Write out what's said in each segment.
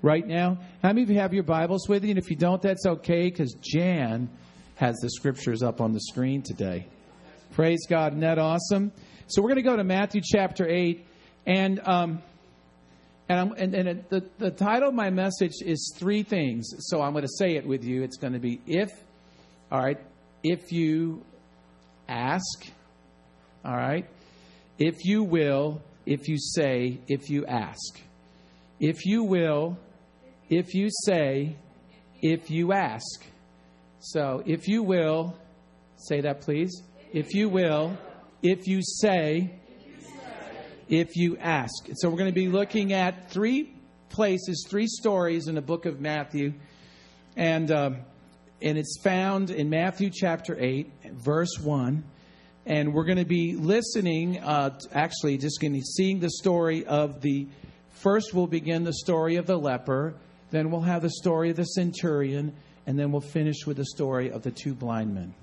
right now? How many of you have your Bibles with you? And if you don't, that's okay, because Jan has the scriptures up on the screen today. Praise God. Isn't that awesome? So we're going to go to Matthew chapter 8. And the title of my message is three things. So I'm going to say it with you. It's going to be if you ask, all right, if you will, if you say, if you ask. If you will, if you say, if you ask. So if you will, say that please. If you will, if you say, if you ask. So we're going to be looking at three places, three stories in the book of Matthew. And it's found in Matthew chapter 8, verse 1. And we're going to be listening, actually just going to be seeing the story of first we'll begin the story of the leper. Then we'll have the story of the centurion. And then we'll finish with the story of the two blind men.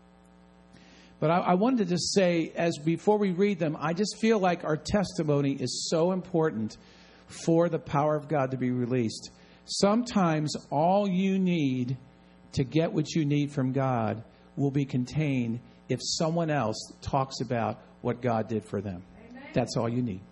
But I wanted to just say, before we read them, I just feel like our testimony is so important for the power of God to be released. Sometimes all you need to get what you need from God will be contained if someone else talks about what God did for them. Amen. That's all you need.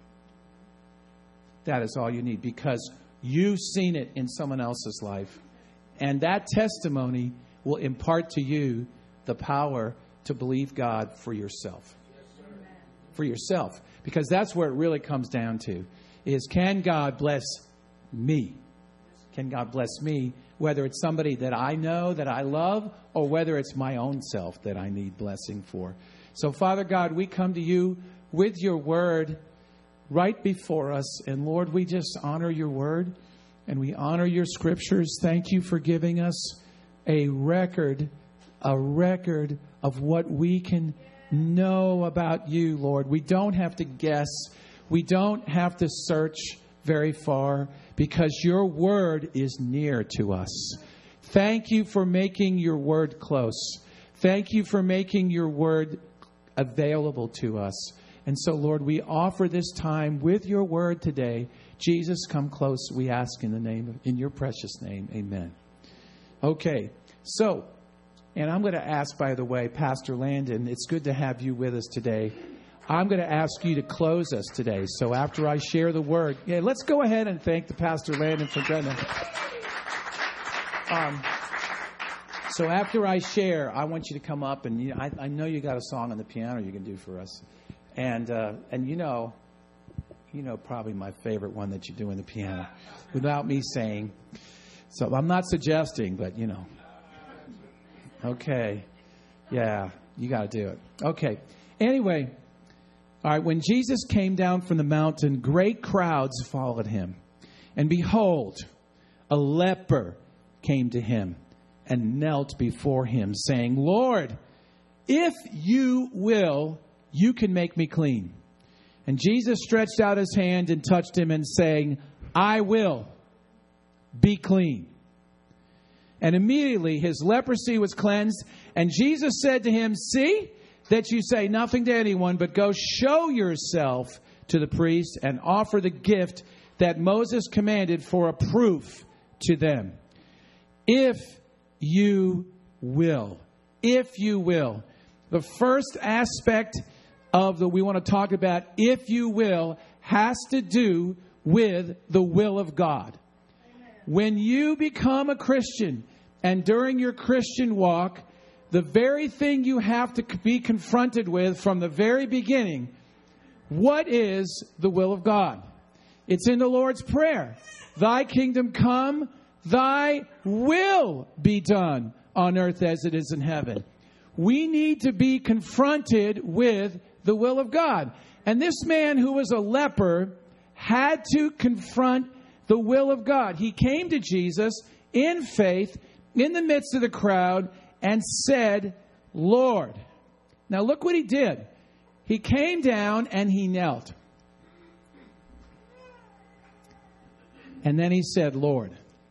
That is all you need, because you've seen it in someone else's life. And that testimony will impart to you the power to believe God for yourself. For yourself. Because that's where it really comes down to. Is can God bless me? Can God bless me? Whether it's somebody that I know, that I love, or whether it's my own self that I need blessing for. So, Father God, we come to you with your word right before us. And Lord, we just honor your word and we honor your scriptures. Thank you for giving us a record of what we can know about you, Lord. We don't have to guess. We don't have to search very far, because your word is near to us. Thank you for making your word close. Thank you for making your word available to us. And so, Lord, we offer this time with your word today. Jesus, come close, we ask in your precious name. Amen. Okay, so, and I'm going to ask, by the way, Pastor Landon, it's good to have you with us today. I'm going to ask you to close us today. So after I share the word, let's go ahead and thank the Pastor Landon for going to. So after I share, I want you to come up and I know you got a song on the piano you can do for us, and you know probably my favorite one that you do on the piano, without me saying. So I'm not suggesting, but Okay, yeah, you got to do it. Okay, anyway. All right, when Jesus came down from the mountain, great crowds followed him. And behold, a leper came to him and knelt before him, saying, Lord, if you will, you can make me clean. And Jesus stretched out his hand and touched him and saying, I will, be clean. And immediately his leprosy was cleansed. And Jesus said to him, see that you say nothing to anyone, but go show yourself to the priest and offer the gift that Moses commanded for a proof to them. If you will. If you will. The first aspect of we want to talk about, if you will, has to do with the will of God. When you become a Christian and during your Christian walk, the very thing you have to be confronted with from the very beginning, what is the will of God? It's in the Lord's Prayer. Thy kingdom come, thy will be done on earth as it is in heaven. We need to be confronted with the will of God. And this man who was a leper had to confront the will of God. He came to Jesus in faith in the midst of the crowd and said, Lord. Now look what he did. He came down and he knelt. And then he said, Lord.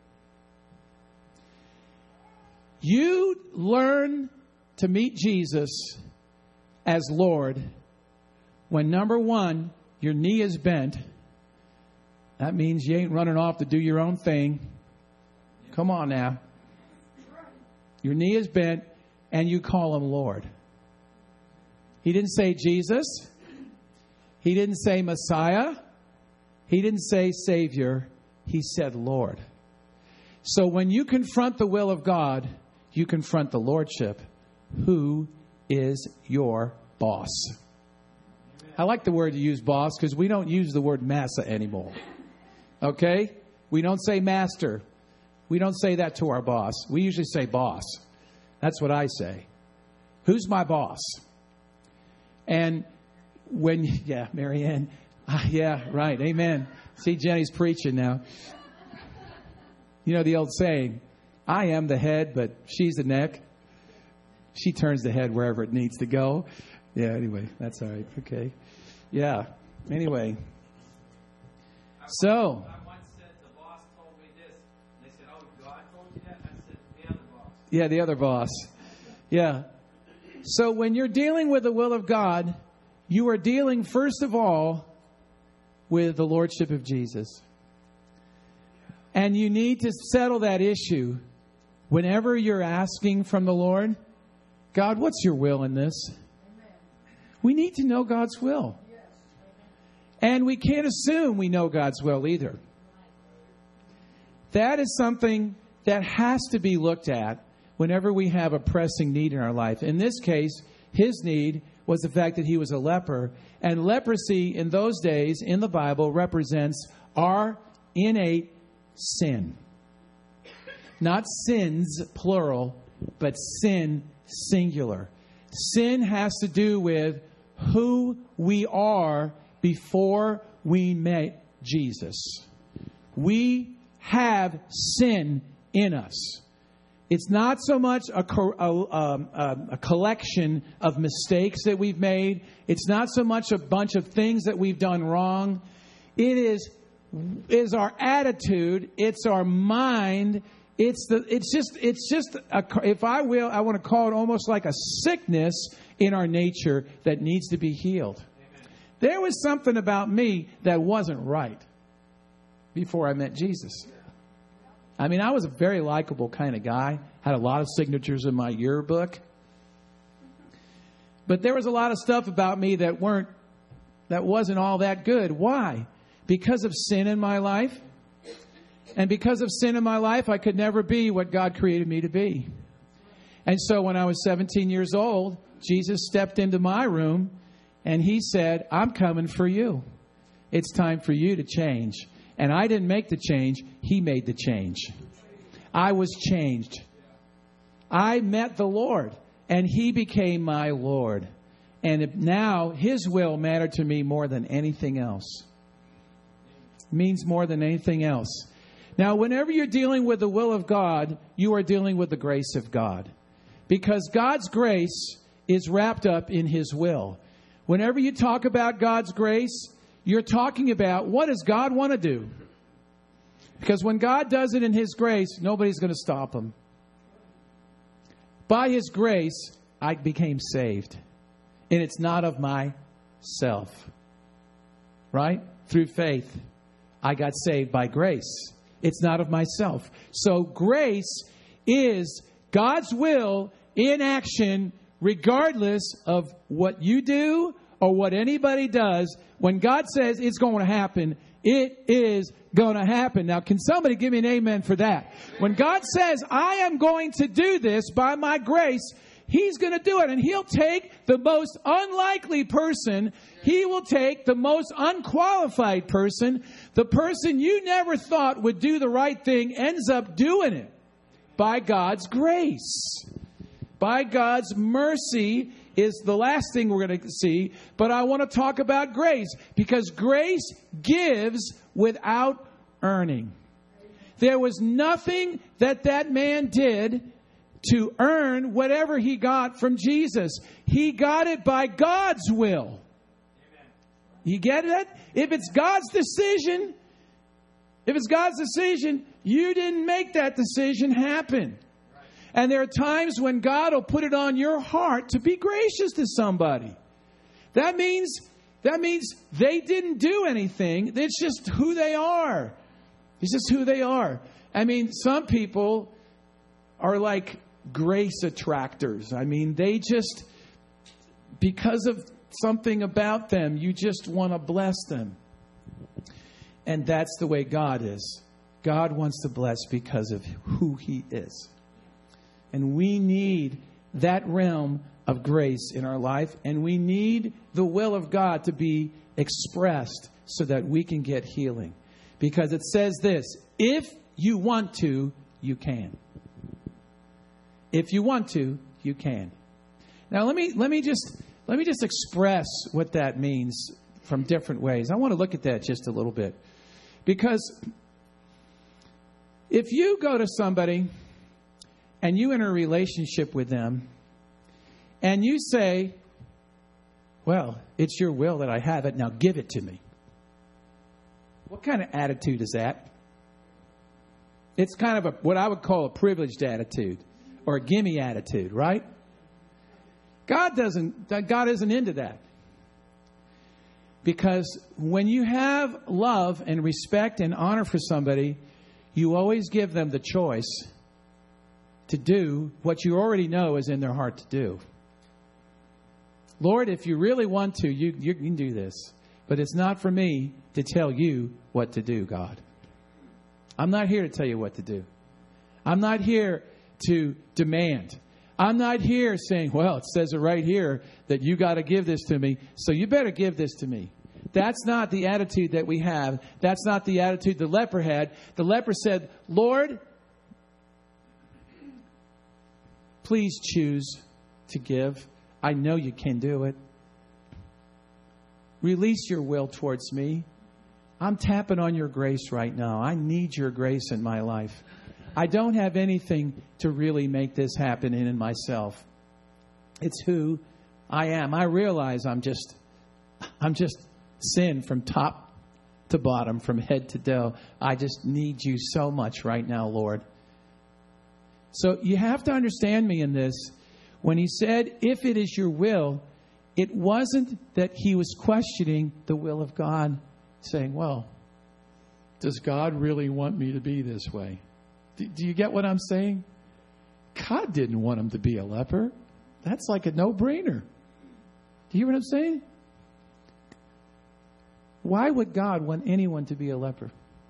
You learn to meet Jesus as Lord when, number one, your knee is bent. That means you ain't running off to do your own thing. Come on now. Your knee is bent and you call him Lord. He didn't say Jesus. He didn't say Messiah. He didn't say Savior. He said Lord. So when you confront the will of God, you confront the Lordship. Who is your boss? I like the word you use, boss, because we don't use the word massa anymore. Okay? We don't say master. We don't say that to our boss. We usually say boss. That's what I say. Who's my boss? And when, yeah, Marianne. Yeah, right. Amen. See, Jenny's preaching now. You know the old saying, I am the head, but she's the neck. She turns the head wherever it needs to go. Yeah, anyway, that's all right. Okay. Yeah. Anyway. So. I once said the boss told me this. They said, oh, God told you that? I said, the other boss. Yeah, the other boss. Yeah. So when you're dealing with the will of God, you are dealing, first of all, with the Lordship of Jesus. And you need to settle that issue whenever you're asking from the Lord, God, what's your will in this? We need to know God's will. And we can't assume we know God's will either. That is something that has to be looked at whenever we have a pressing need in our life. In this case, his need was the fact that he was a leper. And leprosy in those days in the Bible represents our innate sin. Not sins, plural, but sin, singular. Sin has to do with who we are before we met Jesus. We have sin in us. It's not so much a collection of mistakes that we've made. It's not so much a bunch of things that we've done wrong. It is our attitude. It's our mind. I want to call it almost like a sickness in our nature that needs to be healed. Amen. There was something about me that wasn't right before I met Jesus. I mean, I was a very likable kind of guy. Had a lot of signatures in my yearbook. But there was a lot of stuff about me that wasn't all that good. Why? Because of sin in my life. And because of sin in my life, I could never be what God created me to be. And so when I was 17 years old, Jesus stepped into my room and he said, I'm coming for you. It's time for you to change. And I didn't make the change. He made the change. I was changed. I met the Lord and he became my Lord. And now his will mattered to me more than anything else. It means more than anything else. Now, whenever you're dealing with the will of God, you are dealing with the grace of God. Because God's grace is wrapped up in his will. Whenever you talk about God's grace, you're talking about what does God want to do? Because when God does it in his grace, nobody's going to stop him. By his grace, I became saved. And it's not of myself. Right? Through faith, I got saved by grace. It's not of myself. So grace is God's will in action, regardless of what you do or what anybody does. When God says it's going to happen, it is going to happen. Now, can somebody give me an amen for that? When God says, I am going to do this by my grace, he's going to do it. And he'll take the most unlikely person. He will take the most unqualified person. The person you never thought would do the right thing ends up doing it by God's grace. By God's mercy is the last thing we're going to see. But I want to talk about grace because grace gives without earning. There was nothing that man did to earn whatever he got from Jesus. He got it by God's will. Amen. You get it? If it's God's decision, you didn't make that decision happen. Right. And there are times when God will put it on your heart to be gracious to somebody. That means That means they didn't do anything. It's just who they are. It's just who they are. I mean, some people are like grace attractors. I mean, they just, because of something about them, you just want to bless them. And that's the way God is. God wants to bless because of who He is. And we need that realm of grace in our life. And we need the will of God to be expressed so that we can get healing. Because it says this, if you want to, you can. If you want to, you can. Now let me just express what that means from different ways. I want to look at that just a little bit. Because if you go to somebody and you enter a relationship with them and you say, well, it's your will that I have it, now give it to me. What kind of attitude is that? It's kind of what I would call a privileged attitude or a gimme attitude, right? God isn't into that. Because when you have love and respect and honor for somebody, you always give them the choice to do what you already know is in their heart to do. Lord, if you really want to, you can do this. But it's not for me to tell you what to do, God. I'm not here to tell you what to do. I'm not here to demand. I'm not here saying, well, it says it right here that you got to give this to me, so you better give this to me. That's not the attitude that we have. That's not the attitude the leper had. The leper said, Lord, please choose to give. I know you can do it. Release your will towards me. I'm tapping on your grace right now. I need your grace in my life. I don't have anything to really make this happen in myself. It's who I am. I realize I'm just sin from top to bottom, from head to toe. I just need you so much right now, Lord. So you have to understand me in this. When he said, if it is your will, it wasn't that he was questioning the will of God, saying, well, does God really want me to be this way? Do you get what I'm saying? God didn't want him to be a leper. That's like a no-brainer. Do you hear what I'm saying? Why would God want anyone to be a leper?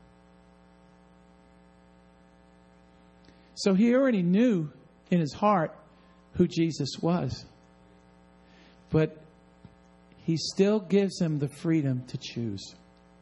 So he already knew in his heart who Jesus was. But he still gives him the freedom to choose.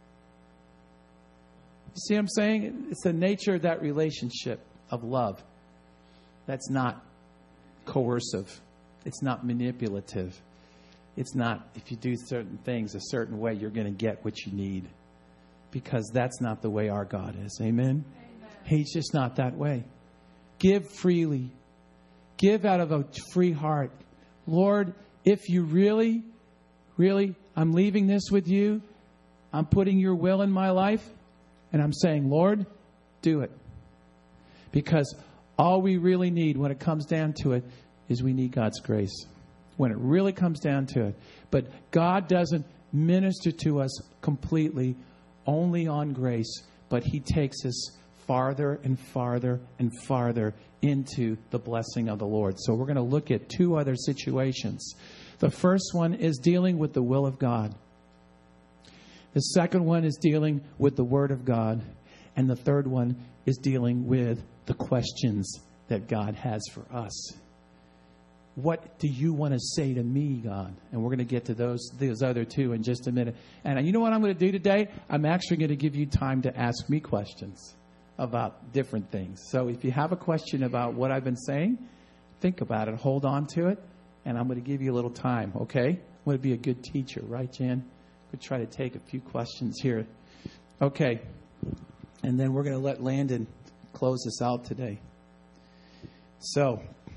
You see what I'm saying? It's the nature of that relationship of love. That's not coercive. It's not manipulative. It's not, if you do certain things a certain way, you're going to get what you need. Because that's not the way our God is. Amen? He's just not that way. Give freely. Give out of a free heart. Lord, if you really, I'm leaving this with you. I'm putting your will in my life. And I'm saying, Lord, do it. Because all we really need when it comes down to it is we need God's grace. When it really comes down to it. But God doesn't minister to us completely only on grace. But He takes us farther and farther and farther into the blessing of the Lord. So we're going to look at two other situations. The first one is dealing with the will of God. The second one is dealing with the Word of God. And the third one is dealing with the questions that God has for us. What do you want to say to me, God? And we're going to get to those other two in just a minute. And you know what I'm going to do today? I'm actually going to give you time to ask me questions about different things. So if you have a question about what I've been saying, think about it. Hold on to it. And I'm going to give you a little time, okay? I'm going to be a good teacher, right, Jan? We'll try to take a few questions here. Okay. And then we're going to let Landon close us out today. So,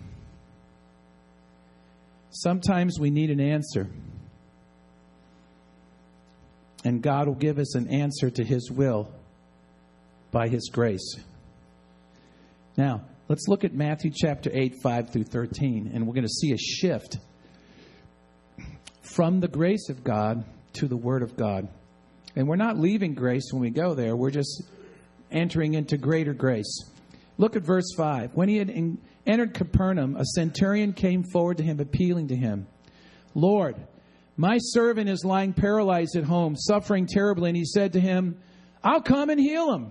sometimes we need an answer. And God will give us an answer to His will by His grace. Now, let's look at Matthew chapter 8, 5 through 13. And we're going to see a shift from the grace of God to the Word of God. And we're not leaving grace when we go there. We're just entering into greater grace. Look at verse 5. When he had entered Capernaum, a centurion came forward to him, appealing to him. Lord, my servant is lying paralyzed at home, suffering terribly. And he said to him, I'll come and heal him.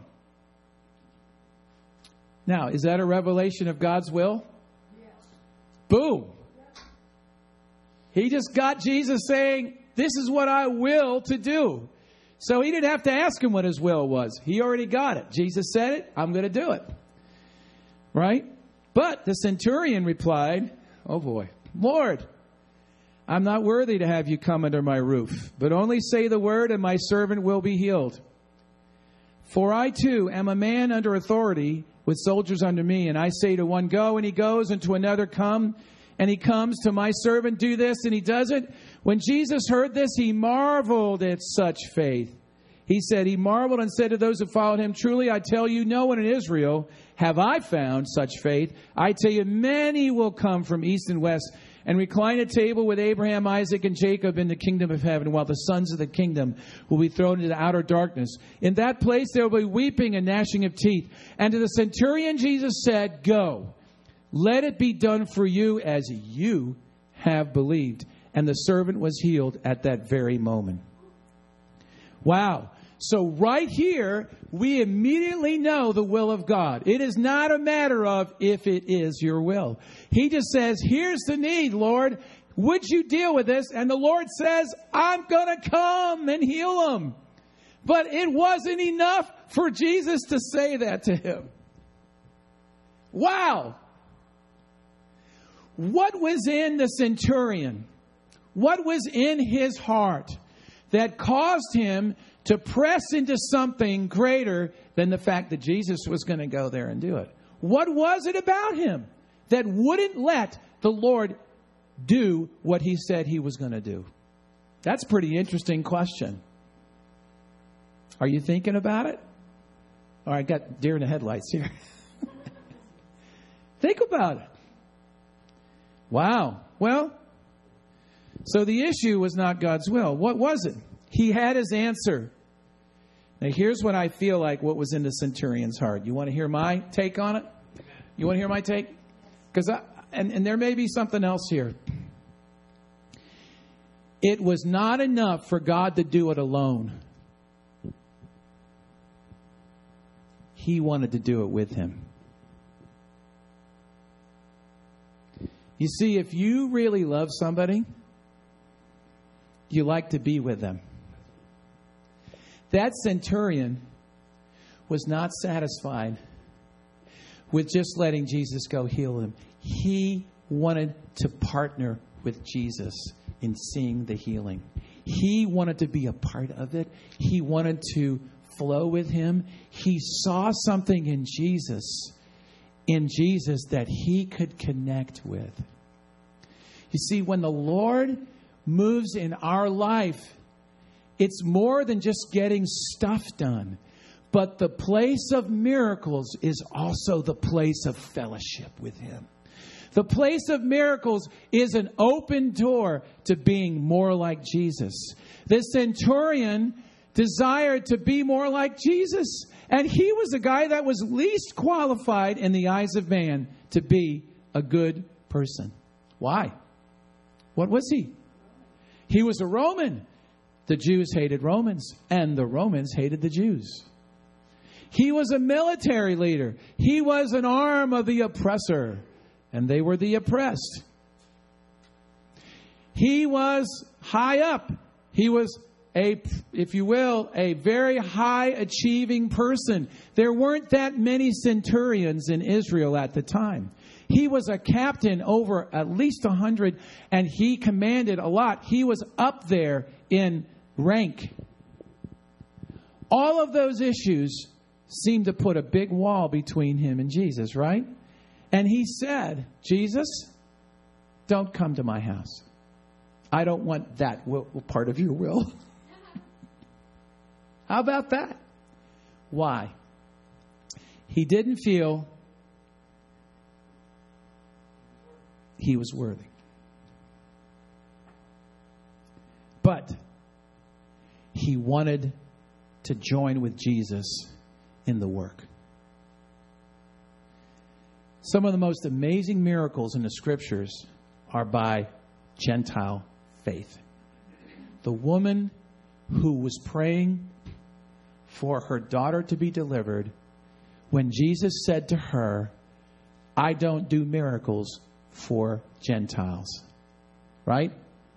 Now, is that a revelation of God's will? Yes. Boom. He just got Jesus saying, this is what I will to do. So he didn't have to ask him what his will was. He already got it. Jesus said it. I'm going to do it. Right? But the centurion replied, oh boy, Lord, I'm not worthy to have you come under my roof, but only say the word and my servant will be healed. For I too am a man under authority with soldiers under me. And I say to one, go, and he goes, and to another, come, and he comes. To my servant, do this, and he does it. When Jesus heard this, he marveled at such faith. He marveled and said to those who followed him, truly, I tell you, no one in Israel have I found such faith. I tell you, many will come from east and west and recline at table with Abraham, Isaac, and Jacob in the kingdom of heaven, while the sons of the kingdom will be thrown into outer darkness. In that place there will be weeping and gnashing of teeth. And to the centurion Jesus said, go, let it be done for you as you have believed. And the servant was healed at that very moment. Wow. So right here, we immediately know the will of God. It is not a matter of if it is your will. He just says, here's the need, Lord. Would you deal with this? And the Lord says, I'm going to come and heal him. But it wasn't enough for Jesus to say that to him. Wow. What was in the centurion? What was in his heart that caused him to press into something greater than the fact that Jesus was going to go there and do it? What was it about him that wouldn't let the Lord do what he said he was going to do? That's a pretty interesting question. Are you thinking about it? All right, I got deer in the headlights here. Think about it. Wow. Well, so the issue was not God's will. What was it? He had his answer. Now, here's what I feel like what was in the centurion's heart. You want to hear my take on it? You want to hear my take? Because and there may be something else here. It was not enough for God to do it alone. He wanted to do it with him. You see, if you really love somebody, you like to be with them. That centurion was not satisfied with just letting Jesus go heal him. He wanted to partner with Jesus in seeing the healing. He wanted to be a part of it. He wanted to flow with him. He saw something in Jesus that he could connect with. You see, when the Lord moves in our life, it's more than just getting stuff done. But the place of miracles is also the place of fellowship with him. The place of miracles is an open door to being more like Jesus. The centurion desired to be more like Jesus. And he was the guy that was least qualified in the eyes of man to be a good person. Why? What was he? He was a Roman. The Jews hated Romans, and the Romans hated the Jews. He was a military leader. He was an arm of the oppressor, and they were the oppressed. He was high up. He was if you will, a very high achieving person. There weren't that many centurions in Israel at the time. He was a captain over at least 100, and he commanded a lot. He was up there in rank. All of those issues seemed to put a big wall between him and Jesus, right? And he said, Jesus, don't come to my house. I don't want that part of your will. How about that? Why? He didn't feel he was worthy. But he wanted to join with Jesus in the work. Some of the most amazing miracles in the Scriptures are by Gentile faith. The woman who was praying for her daughter to be delivered, when Jesus said to her, I don't do miracles for Gentiles. Right?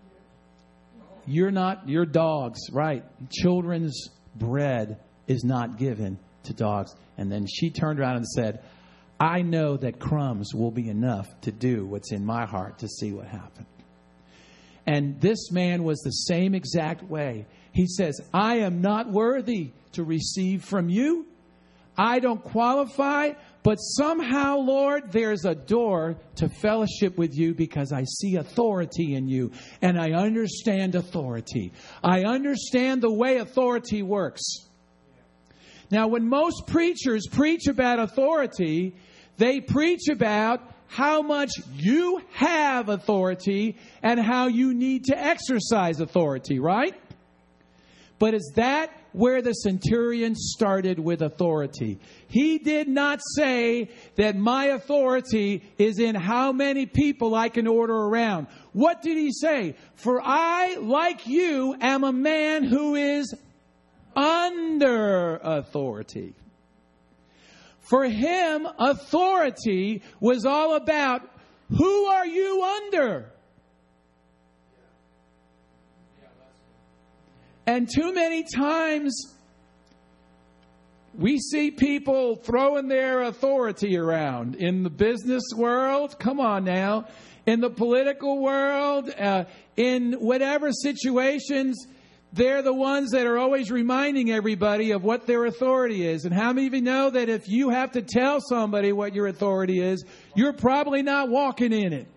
You're dogs, right? Children's bread is not given to dogs. And then she turned around and said, I know that crumbs will be enough to do what's in my heart to see what happened. And this man was the same exact way. He says, I am not worthy to receive from you. I don't qualify, but somehow, Lord, there's a door to fellowship with you because I see authority in you and I understand authority. I understand the way authority works. Now, when most preachers preach about authority, they preach about how much you have authority and how you need to exercise authority, right? But is that where the centurion started with authority? He did not say that my authority is in how many people I can order around. What did he say? For I, like you, am a man who is under authority. For him, authority was all about, who are you under? And too many times we see people throwing their authority around in the business world. Come on now. In the political world, in whatever situations, they're the ones that are always reminding everybody of what their authority is. And how many of you know that if you have to tell somebody what your authority is, you're probably not walking in it?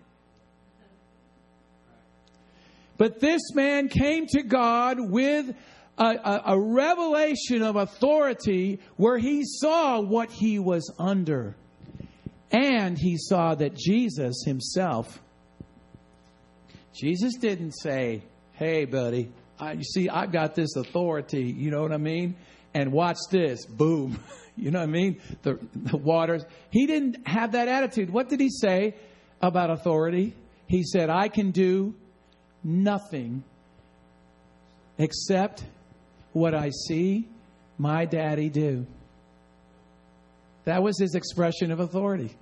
But this man came to God with a revelation of authority where he saw what he was under. And he saw that Jesus himself, Jesus didn't say, hey, buddy, you see, I've got this authority, you know what I mean? And watch this, boom. You know what I mean? The waters. He didn't have that attitude. What did he say about authority? He said, I can do nothing except what I see my daddy do. That was his expression of authority.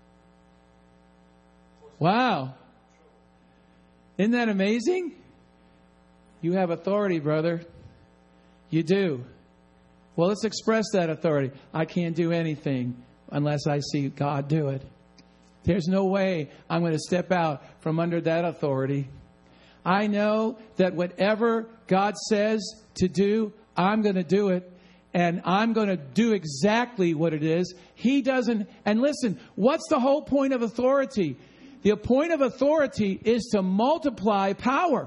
Wow. Isn't that amazing? You have authority, brother. You do. Well, let's express that authority. I can't do anything unless I see God do it. There's no way I'm going to step out from under that authority. I know that whatever God says to do, I'm going to do it. And I'm going to do exactly what it is. He doesn't. And listen, what's the whole point of authority? The point of authority is to multiply power.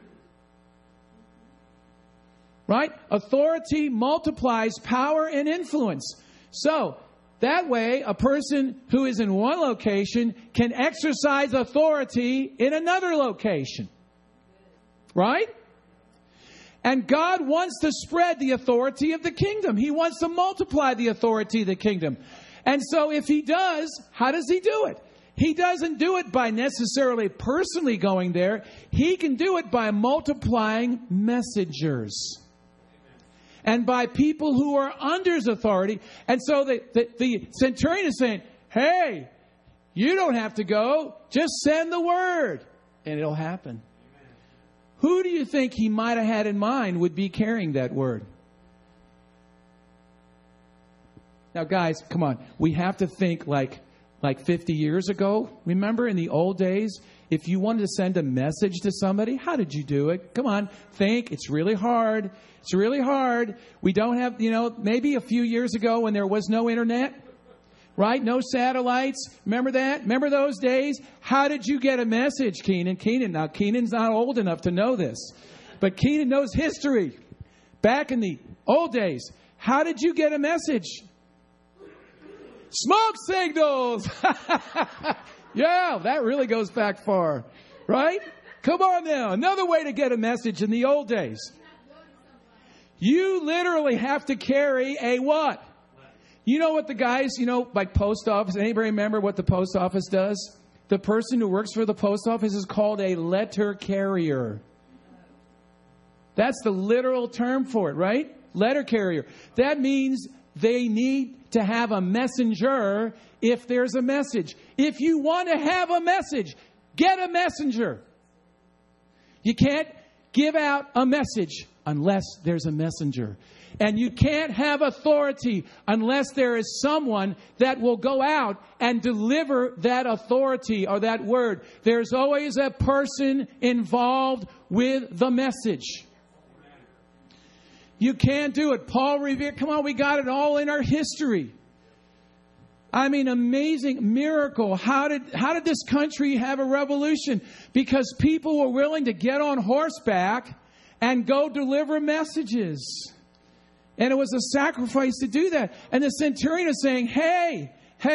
Right? Authority multiplies power and influence. So, that way, a person who is in one location can exercise authority in another location. Right? And God wants to spread the authority of the kingdom. He wants to multiply the authority of the kingdom. And so if he does, how does he do it? He doesn't do it by necessarily personally going there. He can do it by multiplying messengers. And by people who are under his authority. And so the centurion is saying, hey, you don't have to go. Just send the word. And it'll happen. Who do you think he might have had in mind would be carrying that word? Now, guys, come on. We have to think like 50 years ago. Remember in the old days, if you wanted to send a message to somebody, how did you do it? Come on, think. It's really hard. It's really hard. We don't have, maybe a few years ago when there was no internet. Right? No satellites. Remember that? Remember those days? How did you get a message, Keenan? Now, Keenan's not old enough to know this. But Keenan knows history. Back in the old days, how did you get a message? Smoke signals! Yeah, that really goes back far. Right? Come on now. Another way to get a message in the old days. You literally have to carry a what? You know what the guys, like post office, anybody remember what the post office does? The person who works for the post office is called a letter carrier. That's the literal term for it, right? Letter carrier. That means they need to have a messenger if there's a message. If you want to have a message, get a messenger. You can't give out a message unless there's a messenger. And you can't have authority unless there is someone that will go out and deliver that authority or that word. There's always a person involved with the message. You can't do it. Paul Revere, come on, we got it all in our history. I mean, amazing miracle. How did this country have a revolution? Because people were willing to get on horseback and go deliver messages. And it was a sacrifice to do that. And the centurion is saying, hey,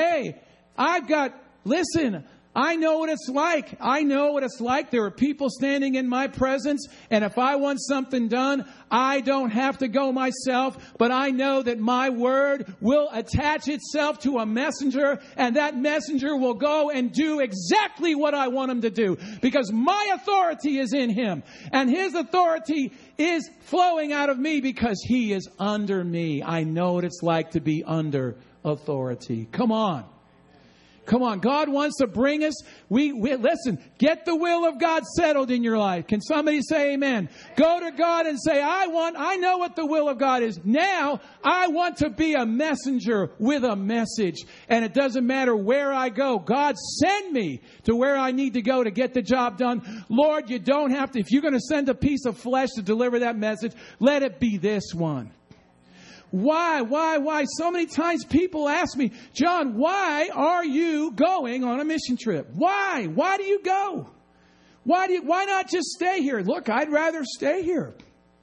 listen, I know what it's like. I know what it's like. There are people standing in my presence. And if I want something done, I don't have to go myself. But I know that my word will attach itself to a messenger. And that messenger will go and do exactly what I want him to do. Because my authority is in him. And his authority is flowing out of me because he is under me. I know what it's like to be under authority. Come on. Come on, God wants to bring us. We listen, get the will of God settled in your life. Can somebody say amen? Go to God and say, I know what the will of God is. Now, I want to be a messenger with a message. And it doesn't matter where I go. God, send me to where I need to go to get the job done. Lord, you don't have to. If you're going to send a piece of flesh to deliver that message, let it be this one. Why? So many times people ask me, John, why are you going on a mission trip? Why? Why do you go? Why not just stay here? Look, I'd rather stay here.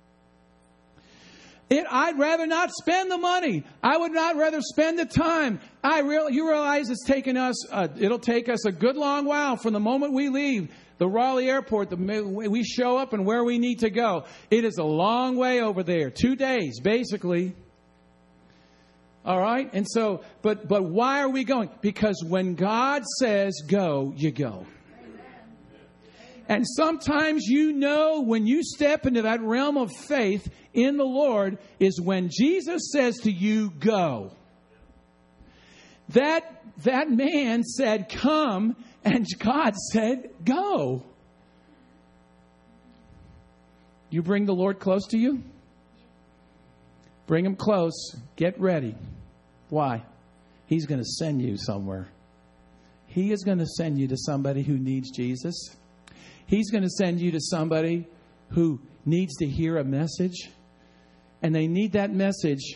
I'd rather not spend the money. I would not rather spend the time. You realize it'll take us a good long while from the moment we leave the Raleigh airport, we show up and where we need to go. It is a long way over there. 2 days, basically. All right? And so, but why are we going? Because when God says go, you go. And sometimes when you step into that realm of faith in the Lord is when Jesus says to you, go. That man said, come, and God said, go. You bring the Lord close to you? Bring him close. Get ready. Why? He's going to send you somewhere. He is going to send you to somebody who needs Jesus. He's going to send you to somebody who needs to hear a message. And they need that message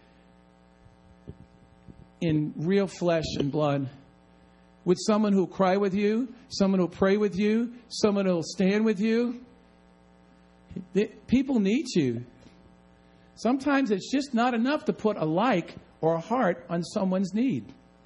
in real flesh and blood. With someone who will cry with you, someone who will pray with you, someone who will stand with you. People need you. Sometimes it's just not enough to put a like or a heart on someone's need.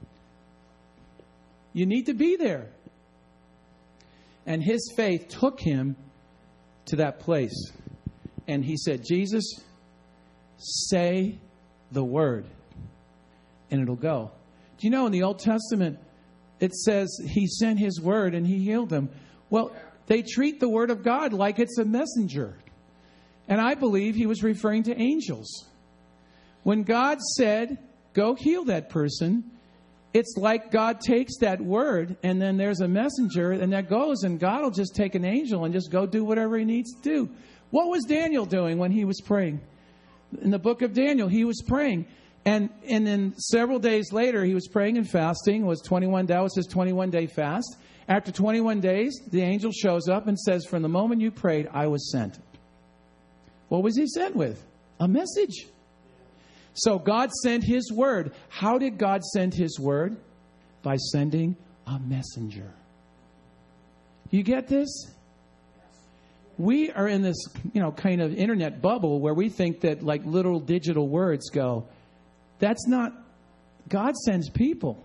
You need to be there. And his faith took him to that place. And he said, Jesus, say the word, and it'll go. Do you know in the Old Testament, it says he sent his word and he healed them. Well, they treat the word of God like it's a messenger. And I believe he was referring to angels. When God said, go heal that person, it's like God takes that word and then there's a messenger and that goes and God will just take an angel and just go do whatever he needs to do. What was Daniel doing when he was praying? In the book of Daniel, he was praying. And then several days later, he was praying and fasting. That was his 21-day fast. After 21 days, the angel shows up and says, from the moment you prayed, I was sent. What was he sent with? A message. So God sent his word. How did God send his word? By sending a messenger. You get this? We are in this, kind of internet bubble where we think that like little digital words go. That's not, God sends people.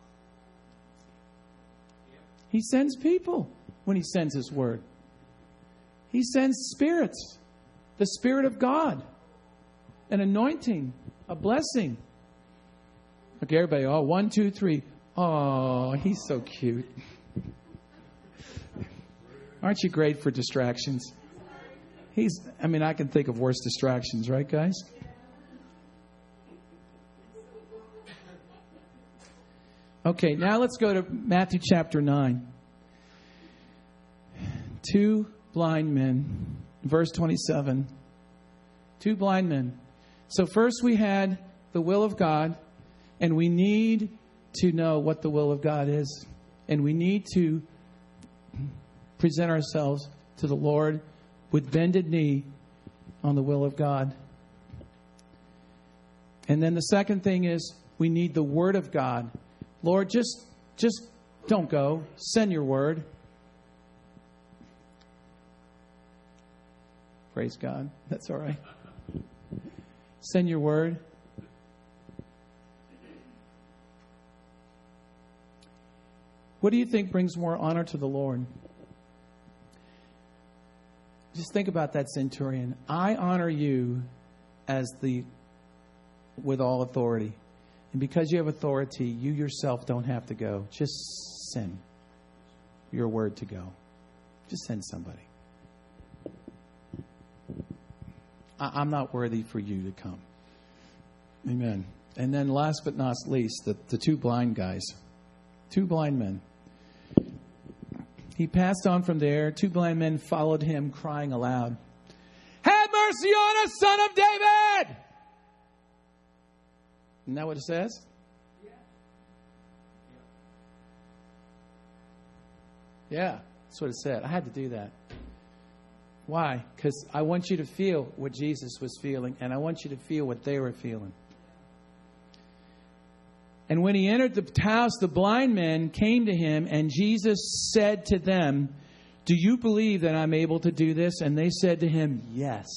He sends people when he sends his word. He sends spirits. The Spirit of God. an anointing, a blessing. Okay, everybody. Oh, 1, 2, 3. Oh, he's so cute. Aren't you great for distractions? I can think of worse distractions, right, guys? Okay, now let's go to Matthew chapter 9. 2 blind men, verse 27. 2 blind men. So first we had the will of God, and we need to know what the will of God is. And we need to present ourselves to the Lord with bended knee on the will of God. And then the second thing is we need the Word of God. Lord, just don't go. Send your Word. Praise God. That's all right. Send your Word. What do you think brings more honor to the Lord? Just think about that centurion. I honor you with all authority. And because you have authority, you yourself don't have to go. Just send your word to go. Just send somebody. I'm not worthy for you to come. Amen. And then last but not least, the 2 blind guys. 2 blind men. He passed on from there. 2 blind men followed him, crying aloud, "Have mercy on us, Son of David!" Isn't that what it says? Yeah, that's what it said. I had to do that. Why? Because I want you to feel what Jesus was feeling, and I want you to feel what they were feeling. And when he entered the house, the blind men came to him, and Jesus said to them, "Do you believe that I'm able to do this?" And they said to him, "Yes."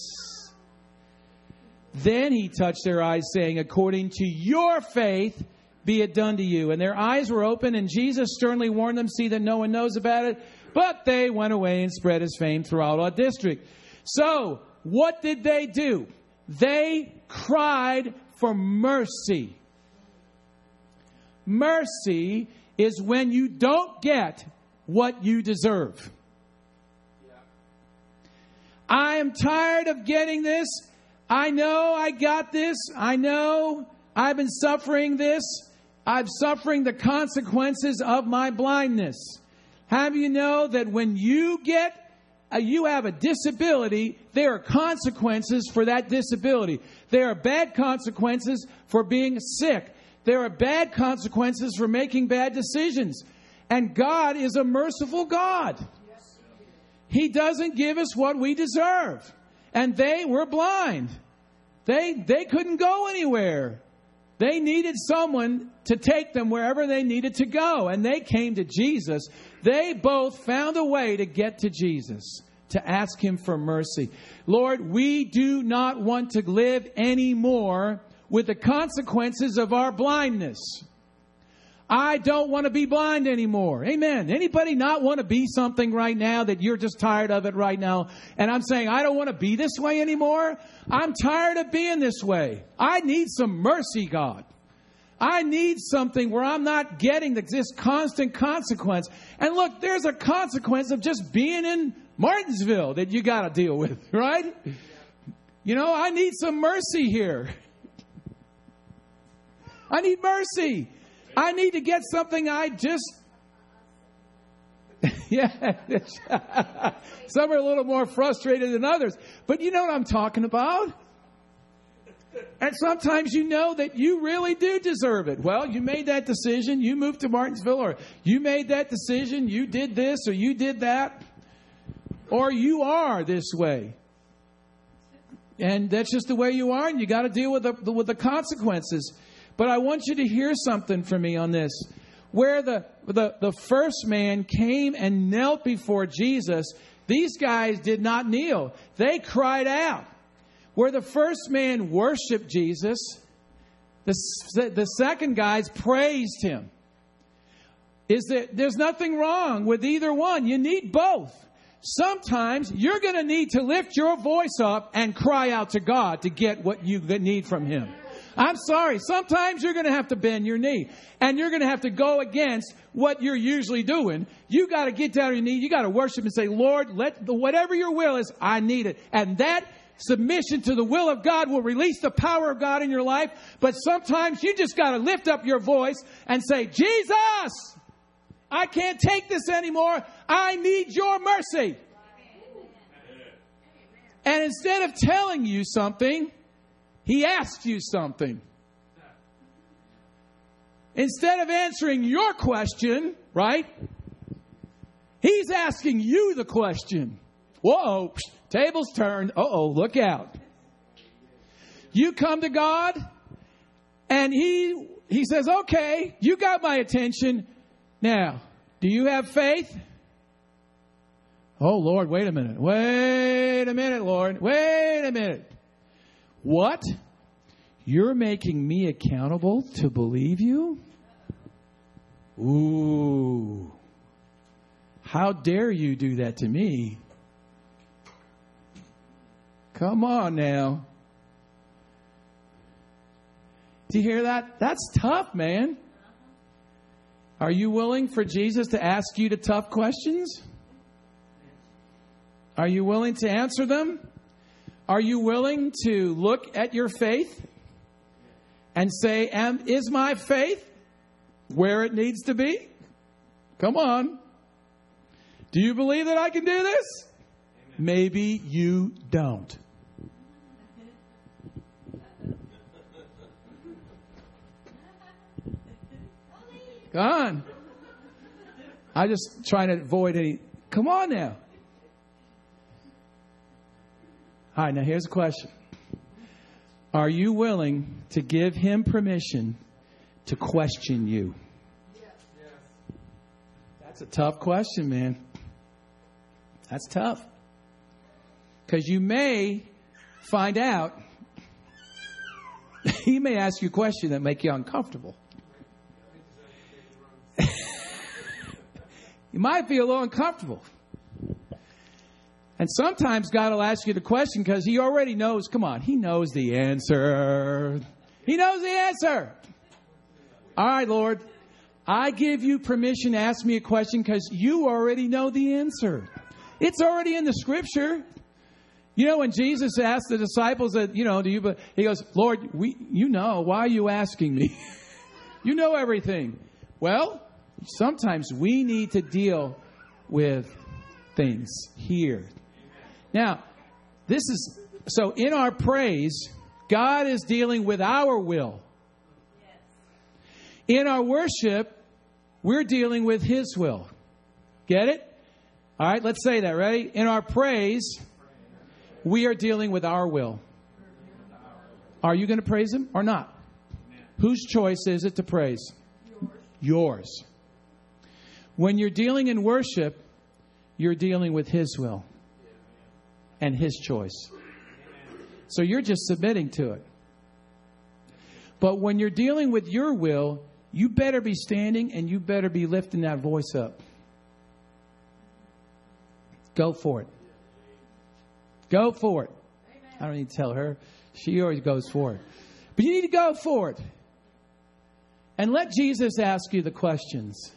Then he touched their eyes, saying, "According to your faith, be it done to you." And their eyes were open, and Jesus sternly warned them, "See that no one knows about it." But they went away and spread his fame throughout all district. So, what did they do? They cried for mercy. Mercy is when you don't get what you deserve. I am tired of getting this. I know I got this. I know I've been suffering this. I'm suffering the consequences of my blindness. Have you know that when you have a disability, there are consequences for that disability. There are bad consequences for being sick. There are bad consequences for making bad decisions. And God is a merciful God. He doesn't give us what we deserve. And they were blind. They couldn't go anywhere. They needed someone to take them wherever they needed to go. And they came to Jesus. They both found a way to get to Jesus, to ask him for mercy. Lord, we do not want to live anymore with the consequences of our blindness. I don't want to be blind anymore. Amen. Anybody not want to be something right now that you're just tired of it right now? And I'm saying, I don't want to be this way anymore. I'm tired of being this way. I need some mercy, God. I need something where I'm not getting this constant consequence. And look, there's a consequence of just being in Martinsville that you got to deal with, right? You know, I need some mercy here. I need mercy. I need to get something yeah. Some are a little more frustrated than others. But you know what I'm talking about. And sometimes you know that you really do deserve it. Well, you made that decision. You moved to Martinsville, or you made that decision. You did this or you did that. Or you are this way. And that's just the way you are, and you got to deal with the consequences. But I want you to hear something from me on this. Where the first man came and knelt before Jesus, these guys did not kneel. They cried out. Where the first man worshiped Jesus, the second guys praised him. There's nothing wrong with either one. You need both. sometimes you're going to need to lift your voice up and cry out to God to get what you need from Him. I'm sorry. Sometimes you're going to have to bend your knee. And you're going to have to go against what you're usually doing. You got to get down on your knee. You got to worship and say, Lord, whatever your will is, I need it. And that submission to the will of God will release the power of God in your life. But sometimes you just got to lift up your voice and say, Jesus, I can't take this anymore. I need your mercy. And instead of telling you something, He asks you something. Instead of answering your question, right? He's asking you the question. Whoa, tables turned. Uh-oh, look out. You come to God and He says, okay, you got my attention. Now, do you have faith? Oh, Lord, wait a minute. Wait a minute, Lord. Wait a minute. What? You're making me accountable to believe you? Ooh. How dare you do that to me? Come on now. Do you hear that? That's tough, man. Are you willing for Jesus to ask you the tough questions? Are you willing to answer them? Are you willing to look at your faith and say, is my faith where it needs to be? Come on. Do you believe that I can do this? Amen. Maybe you don't. Come on. I'm just trying to avoid any. Come on now. All right, now here's a question. Are you willing to give Him permission to question you? Yes. That's a tough question, man. That's tough. Because you may find out He may ask you a question that make you uncomfortable. You might be a little uncomfortable. And sometimes God will ask you the question because He already knows. Come on, He knows the answer. He knows the answer. All right, Lord, I give you permission to ask me a question because you already know the answer. It's already in the Scripture. You know, when Jesus asked the disciples that, He goes, Lord, you know, why are you asking me? You know everything. Well, sometimes we need to with things here. Now, so in our praise, God is dealing with our will. In our worship, we're dealing with His will. Get it? All right, let's say that. Ready? In our praise, we are dealing with our will. Are you going to praise Him or not? Whose choice is it to praise? Yours. When you're dealing in worship, you're dealing with His will and His choice. So you're just submitting to it. But when you're dealing with your will, you better be standing and you better be lifting that voice up. Go for it. Go for it. I don't need to tell her. She always goes for it. But you need to go for it. And let Jesus ask you the questions.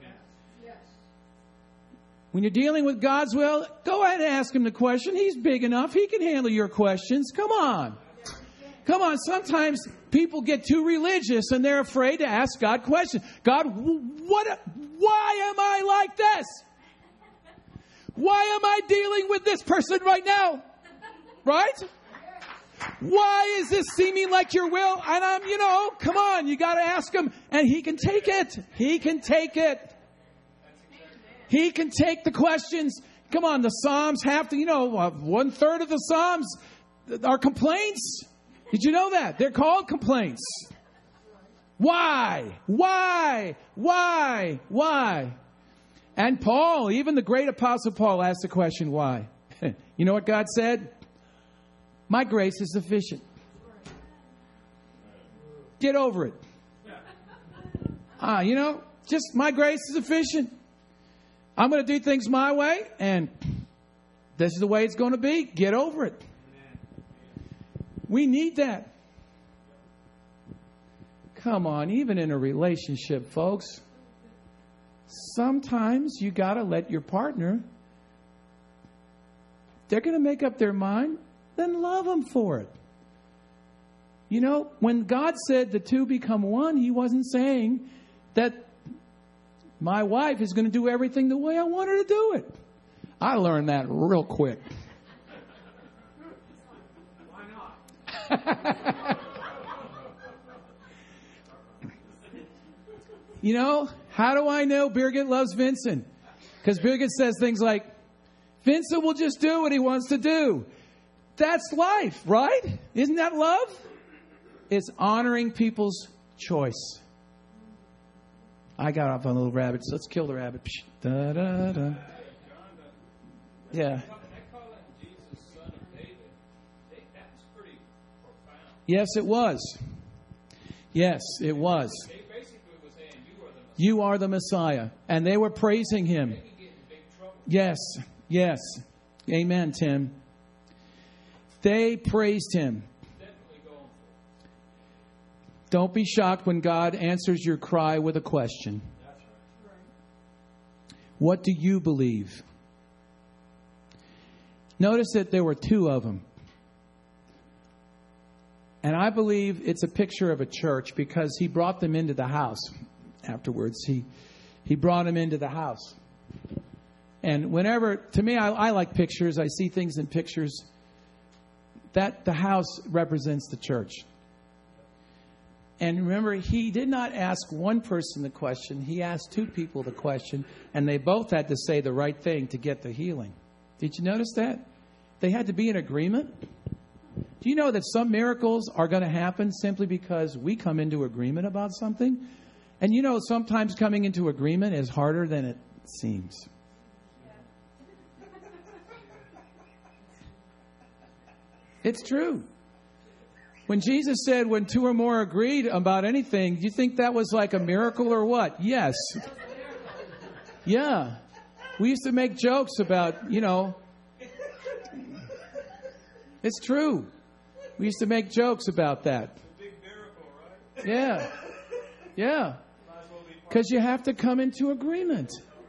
When you're dealing with God's will, go ahead and ask Him the question. He's big enough. He can handle your questions. Come on. Come on. Sometimes people get too religious and they're afraid to ask God questions. God, why am I like this? Why am I dealing with this person right now? Right? Why is this seeming like your will? And I'm, come on. You got to ask Him. And He can take it. He can take it. He can take the questions. Come on, the Psalms have to, 1/3 of the Psalms are complaints. Did you know that? They're called complaints. Why? Why? Why? Why? And Paul, even the great Apostle Paul, asked the question, why? You know what God said? My grace is sufficient. Get over it. Just my grace is sufficient. I'm going to do things my way, and This is the way it's going to be. Get over it. We need that. Come on, even in a relationship, folks, sometimes you got to let your partner, they're going to make up their mind, then love them for it. You know, when God said the two become one, He wasn't saying that my wife is going to do everything the way I want her to do it. I learned that real quick. Why not? You know, how do I know Birgit loves Vincent? Because Birgit says things like, Vincent will just do what he wants to do. That's life, right? Isn't that love? It's honoring people's choice. I got off on a little rabbit, so let's kill the rabbit. Da, da, da. Yeah. Yes, it was. Yes, it was. You are the Messiah. And they were praising Him. Yes, yes. Amen, Tim. They praised Him. Don't be shocked when God answers your cry with a question. What do you believe? Notice that there were two of them. And I believe it's a picture of a church because He brought them into the house afterwards. He brought them into the house. And whenever, to me, I like pictures. I see things in pictures. That the house represents the church. And remember, He did not ask one person the question. He asked two people the question. And they both had to say the right thing to get the healing. Did you notice that? They had to be in agreement. Do you know that some miracles are going to happen simply because we come into agreement about something? And you know, sometimes coming into agreement is harder than it seems. It's true. When Jesus said, when two or more agreed about anything, do you think that was like a miracle or what? Yes. Yeah. We used to make jokes about, you know, it's true. We used to make jokes about that. Big miracle, right? Yeah. Yeah. Because you have to come into agreement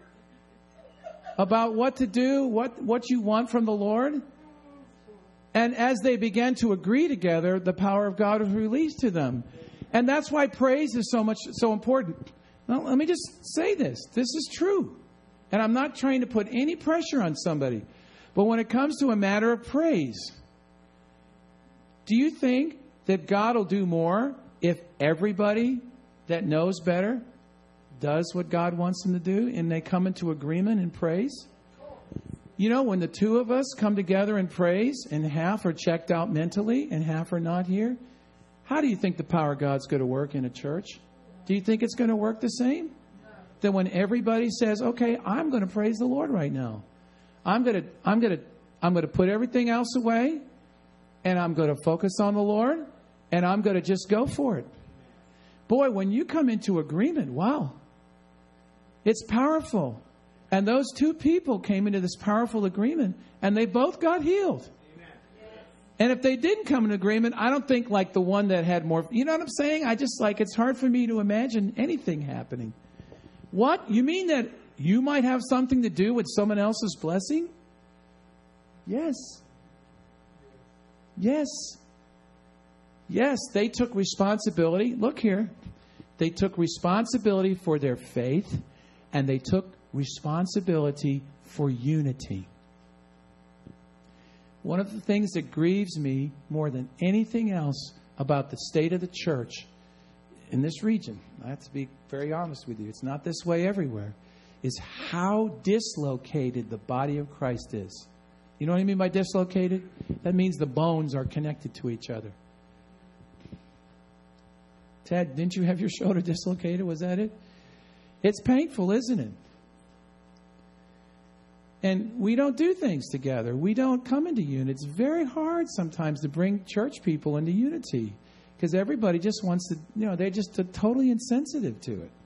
about what to do, what you want from the Lord. And as they began to agree together, the power of God was released to them. And that's why praise is so important. Now, let me just say this. This is true. And I'm not trying to put any pressure on somebody. But when it comes to a matter of praise, do you think that God will do more if everybody that knows better does what God wants them to do and they come into agreement in praise? You know, when the two of us come together in praise and half are checked out mentally and half are not here, how do you think the power of God's going to work in a church? Do you think it's going to work the same? That when everybody says, okay, I'm going to praise the Lord right now. I'm going to put everything else away and I'm going to focus on the Lord and I'm going to just go for it. Boy, when you come into agreement, wow, it's powerful. And those two people came into this powerful agreement and they both got healed. Amen. And if they didn't come in agreement, I don't think like the one that had more, you know what I'm saying? I just like, it's hard for me to imagine anything happening. What? You mean that you might have something to do with someone else's blessing? Yes. Yes. Yes, they took responsibility. Look here. They took responsibility for their faith and they took responsibility for unity. One of the things that grieves me more than anything else about the state of the church in this region, I have to be very honest with you, it's not this way everywhere, is how dislocated the body of Christ is. You know what I mean by dislocated? That means the bones are connected to each other. Ted, didn't you have your shoulder dislocated? Was that it? It's painful, isn't it? And we don't do things together. We don't come into unity. It's very hard sometimes to bring church people into unity because everybody just wants to, you know, they're just totally insensitive to it.